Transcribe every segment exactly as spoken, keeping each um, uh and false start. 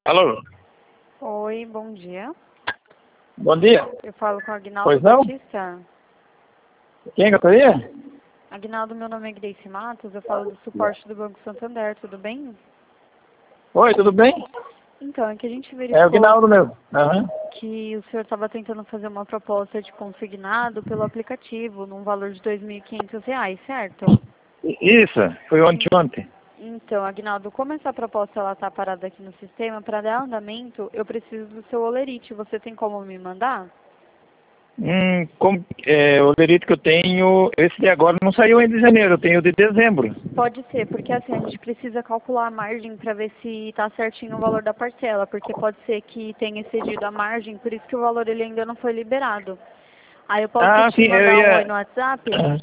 Alô? Oi, bom dia. Bom dia. Eu falo com a Aguinaldo Pois não? Batista. Quem gostaria? Aguinaldo, meu nome é Grace Matos, eu falo do suporte do Banco Santander, tudo bem? Oi, tudo bem? Então, é que a gente É o verificou Guinaldo mesmo. Aham. que o senhor estava tentando fazer uma proposta de consignado pelo aplicativo, num valor de dois mil e quinhentos reais, certo? Isso, foi ontem, ontem. Então, Aguinaldo, como essa proposta ela está parada aqui no sistema, para dar andamento, eu preciso do seu olerite. Você tem como me mandar? Hum, como, é, o lerito que eu tenho, esse de agora não saiu ainda de janeiro, eu tenho o de dezembro. Pode ser, porque assim, a gente precisa calcular a margem para ver se está certinho o valor da parcela, porque pode ser que tenha excedido a margem, por isso que o valor ele ainda não foi liberado. Aí eu posso Ah, te sim, eu mandar um oi ia... no WhatsApp? Ah.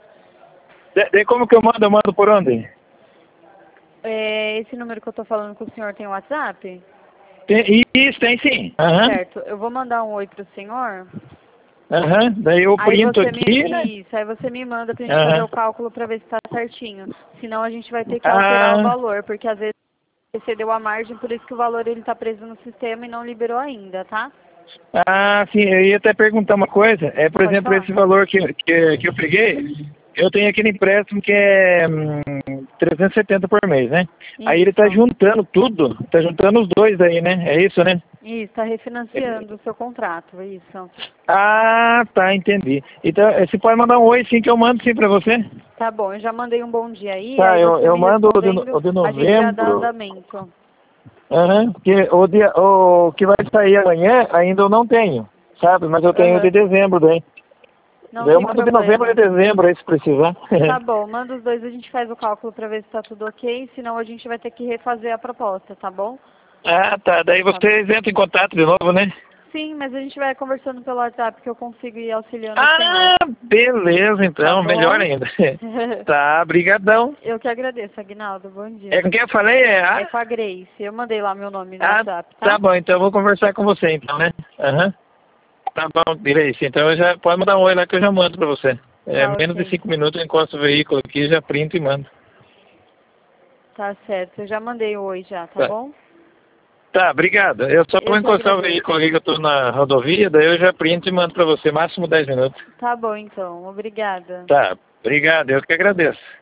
De, de como que eu mando? Eu mando por onde? É, esse número que eu estou falando com o senhor tem WhatsApp? Tem, isso, tem sim. Aham. Certo, eu vou mandar um oi para o senhor. Aham. Daí eu Aí printo você me, aqui, né? isso, aí você me manda pra gente fazer Aham. o cálculo para ver se está certinho. Senão a gente vai ter que alterar o Ah, valor, porque às vezes excedeu a margem, por isso que o valor ele está preso no sistema e não liberou ainda, tá? ah, sim, eu ia até perguntar uma coisa. É, por Pode exemplo, falar? esse valor que, que, que eu peguei, eu tenho aquele empréstimo que é hum, trezentos e setenta por mês, né? Aí ele tá Isso. juntando tudo, tá juntando os dois aí, né? É isso, né? Isso, está refinanciando o seu contrato, isso. Ah, tá, entendi. Então, eh, você pode mandar um oi sim que eu mando sim pra você? Tá bom, eu já mandei um bom dia aí, Tá, aí eu, você eu me mando o de, no- respondendo, o de a gente já dá novembro. andamento. Aham, porque o, dia, o que vai sair amanhã ainda eu não tenho, sabe? Mas eu tenho o de Aham, dezembro daí. não Daí eu tem mando de novembro e problema. de dezembro aí se precisar. Tá bom, manda os dois, a gente faz o cálculo para ver se tá tudo ok, senão a gente vai ter que refazer a proposta, tá bom? Ah, tá. Daí Tá bom. vocês entram em contato de novo, né? Sim, mas a gente vai conversando pelo WhatsApp que eu consigo ir auxiliando o senhor. Ah, beleza, Tá então. Melhor bom? ainda. Tá, brigadão. Eu que agradeço, Aguinaldo, bom É dia. com quem eu falei? É É a... com a Grace, eu mandei lá meu nome no Ah, WhatsApp, tá tá? bom. Então eu vou conversar com você, então, né? Aham. Tá bom, direito. Então eu já pode mandar um oi lá que eu já mando pra você. É, Tá menos de ok. cinco minutos eu encosto o veículo aqui, já printo e mando. Tá certo, eu já mandei o oi já, tá Tá. bom? Tá, obrigado. Eu só vou Eu que encostar o agradeço. veículo aqui que eu tô na rodovia, daí eu já printo e mando pra você, máximo dez minutos. Tá bom então, obrigada. Tá, obrigado. Eu que agradeço.